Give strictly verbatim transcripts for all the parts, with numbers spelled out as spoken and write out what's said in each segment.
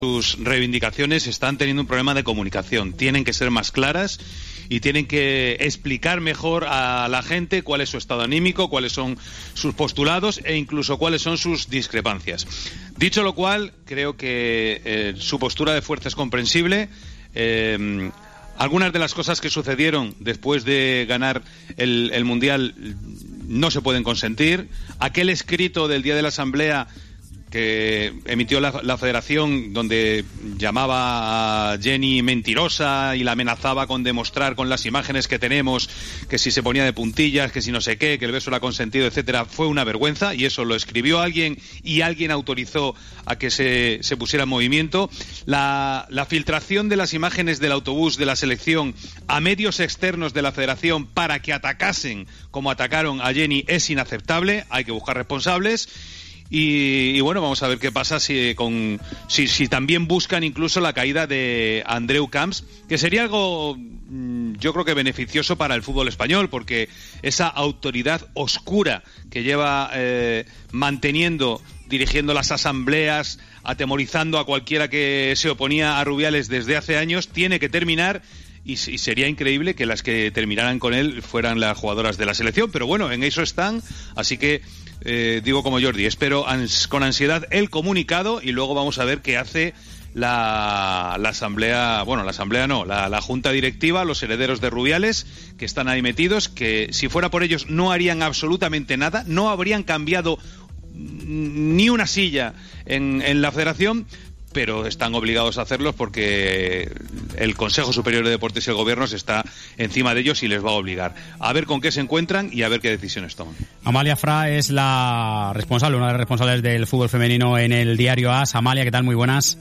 sus reivindicaciones están teniendo un problema de comunicación. Tienen que ser más claras y tienen que explicar mejor a la gente cuál es su estado anímico, cuáles son sus postulados e incluso cuáles son sus discrepancias. Dicho lo cual, creo que eh, su postura de fuerza es comprensible. Eh, algunas de las cosas que sucedieron después de ganar el, el Mundial no se pueden consentir. Aquel escrito del día de la Asamblea que emitió la, la Federación, donde llamaba a Jenny mentirosa y la amenazaba con demostrar con las imágenes que tenemos que si se ponía de puntillas, que si no sé qué, que el beso era consentido, etcétera, fue una vergüenza, y eso lo escribió alguien y alguien autorizó a que se, se pusiera en movimiento. La, la filtración de las imágenes del autobús de la selección a medios externos de la Federación para que atacasen como atacaron a Jenny es inaceptable, hay que buscar responsables. Y, y bueno, vamos a ver qué pasa si, con, si, si también buscan incluso la caída de Andreu Camps, que sería algo, yo creo que beneficioso para el fútbol español, porque esa autoridad oscura que lleva eh, manteniendo, dirigiendo las asambleas, atemorizando a cualquiera que se oponía a Rubiales desde hace años, tiene que terminar. Y, y sería increíble que las que terminaran con él fueran las jugadoras de la selección, pero bueno, en eso están, así que eh, digo como Jordi, espero ans- con ansiedad el comunicado y luego vamos a ver qué hace la, la asamblea, bueno, la asamblea no, la, la junta directiva, los herederos de Rubiales, que están ahí metidos, que si fuera por ellos no harían absolutamente nada, no habrían cambiado ni una silla en, en la federación, pero están obligados a hacerlos porque el Consejo Superior de Deportes y el Gobierno se está encima de ellos y les va a obligar. A ver con qué se encuentran y a ver qué decisiones toman. Amalia Fra es la responsable, una de las responsables del fútbol femenino en el diario A S. Amalia, ¿qué tal? Muy buenas.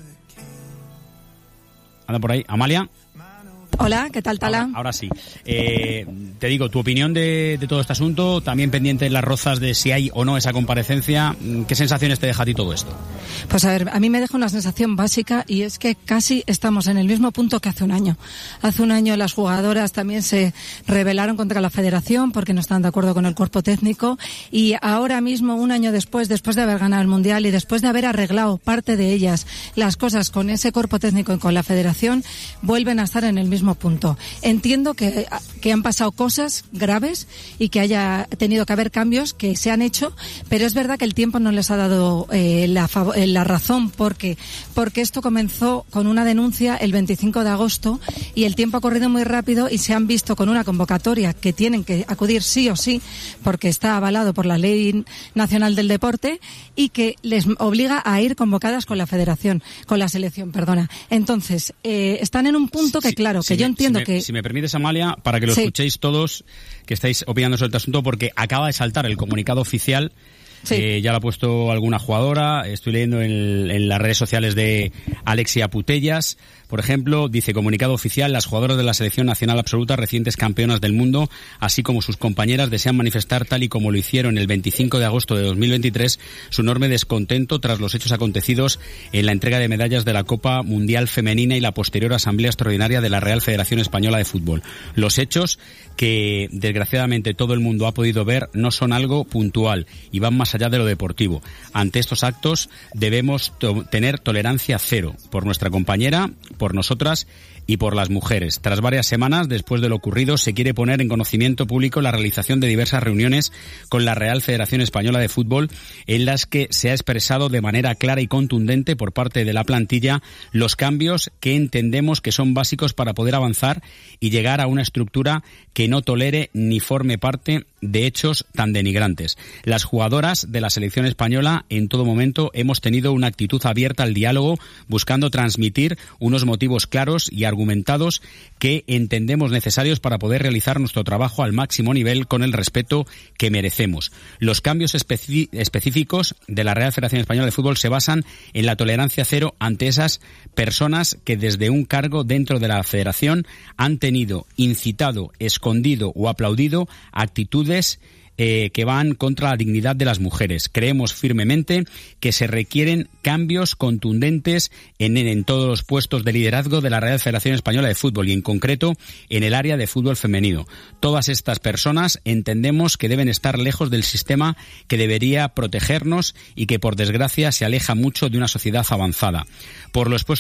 Anda por ahí. Amalia. Hola, ¿qué tal, Tala? Ahora, ahora sí. Eh, te digo, tu opinión de, de todo este asunto, también pendiente en las rozas de si hay o no esa comparecencia. ¿Qué sensaciones te deja a ti todo esto? Pues a ver, a mí me deja una sensación básica y es que casi estamos en el mismo punto que hace un año. Hace un año las jugadoras también se rebelaron contra la Federación porque no estaban de acuerdo con el cuerpo técnico, y ahora mismo, un año después, después de haber ganado el Mundial y después de haber arreglado parte de ellas las cosas con ese cuerpo técnico y con la Federación, vuelven a estar en el mismo punto. Entiendo que, que han pasado cosas graves y que haya tenido que haber cambios que se han hecho, pero es verdad que el tiempo no les ha dado eh, la, la razón, porque porque esto comenzó con una denuncia el veinticinco de agosto y el tiempo ha corrido muy rápido y se han visto con una convocatoria que tienen que acudir sí o sí porque está avalado por la Ley Nacional del Deporte y que les obliga a ir convocadas con la Federación, con la selección, perdona. Entonces, eh, están en un punto que, claro, que yo entiendo si me, que... Si me permites, Amalia, para que lo sí. escuchéis todos, que estáis opinando sobre este asunto, porque acaba de saltar el comunicado oficial. Sí. Eh, ya lo ha puesto alguna jugadora. Estoy leyendo en, en las redes sociales de Alexia Putellas. Por ejemplo, dice: comunicado oficial, las jugadoras de la selección nacional absoluta, recientes campeonas del mundo, así como sus compañeras, desean manifestar, tal y como lo hicieron el veinticinco de agosto de dos mil veintitrés, su enorme descontento tras los hechos acontecidos en la entrega de medallas de la Copa Mundial Femenina y la posterior Asamblea Extraordinaria de la Real Federación Española de Fútbol. Los hechos, que desgraciadamente todo el mundo ha podido ver, no son algo puntual y van más allá de lo deportivo. Ante estos actos debemos to- tener tolerancia cero por nuestra compañera, por nosotras y por las mujeres. Tras varias semanas después de lo ocurrido, se quiere poner en conocimiento público la realización de diversas reuniones con la Real Federación Española de Fútbol, en las que se ha expresado de manera clara y contundente por parte de la plantilla los cambios que entendemos que son básicos para poder avanzar y llegar a una estructura que no tolere ni forme parte de hechos tan denigrantes. Las jugadoras de la selección española en todo momento hemos tenido una actitud abierta al diálogo, buscando transmitir unos motivos claros y argumentados que entendemos necesarios para poder realizar nuestro trabajo al máximo nivel con el respeto que merecemos. Los cambios especi- específicos de la Real Federación Española de Fútbol se basan en la tolerancia cero ante esas personas que desde un cargo dentro de la Federación han tenido, incitado, escondido o aplaudido actitudes eh, que van contra la dignidad de las mujeres. Creemos firmemente que se requieren cambios contundentes en, en todos los puestos de liderazgo de la Real Federación Española de Fútbol y en concreto en el área de fútbol femenino. Todas estas personas entendemos que deben estar lejos del sistema que debería protegernos y que por desgracia se aleja mucho de una sociedad avanzada. Por lo expuesto